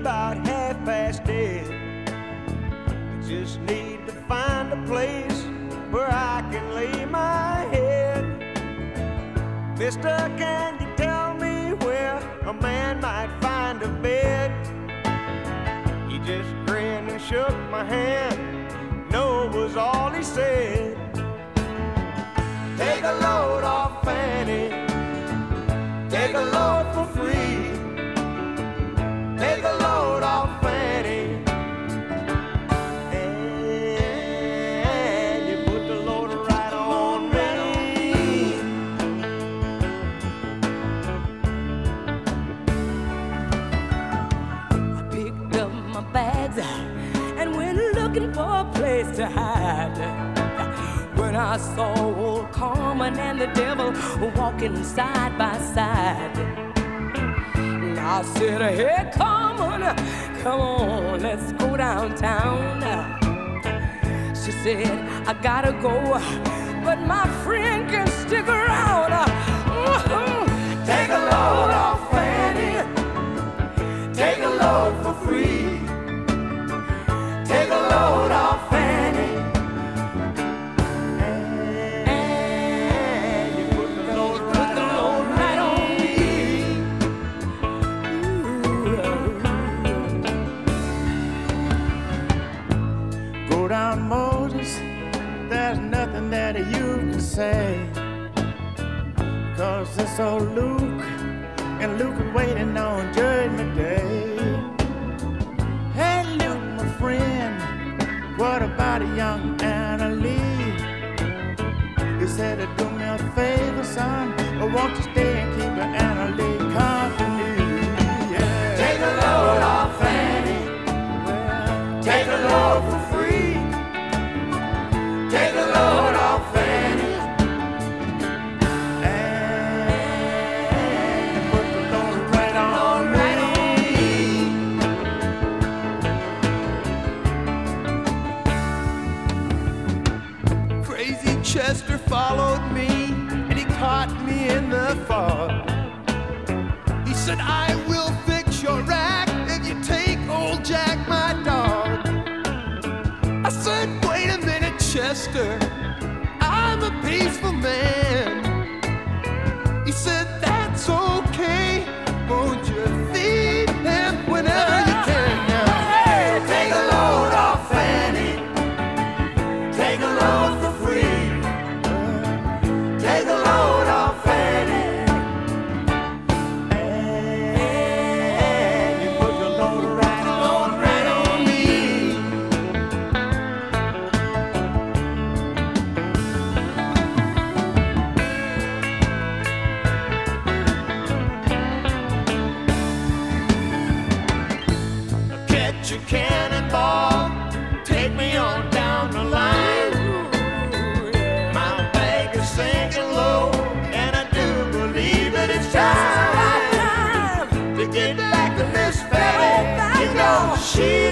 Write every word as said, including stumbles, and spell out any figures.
about half past eight. I just need to find a place where I can lay my head. Mister, can you tell me where a man might find a bed? He just grinned and shook my hand. No was all he said. Take a load off Fanny, take a load for free. Take a load off Fanny, and you put the load right on me. I picked up my bags and went looking for a place to hide. When I saw old Carmen and the devil walking side by side, I said, hey, Carmen, come on, let's go downtown. She said, I gotta go, but my friend can stick around. Take a load off Fanny, take a load for free. Take a load off Fanny, and you put the load right, the load right on me. Ooh. Go down, Moses, there's nothing that you can say, 'cause it's old Luke, and Luke is waiting on Judgment Day. Hey, Luke, my friend, what about a young Anna Lee? He said, do me a favor, son, or won't you stay and keep an Anna Lee company? Yeah. Take a load off Fanny, take a load for free. Take a load off Fanny, And put the load right on right on me. Crazy Chester followed me, and he caught me in the fog. He said, I will fix your rack if you take old Jack, my dog. I said, wait a minute, Chester, I'm a peaceful man. He said, that's okay, won't you feed him whenever you can now? Take a load off Fanny, take a load for free. Take a load off Fanny, and you put the load right on, right on me. Catch a cannonball, take me on down the line. My bag is sinking low, and I do believe that it's time to get back to Miss Fanny. You know she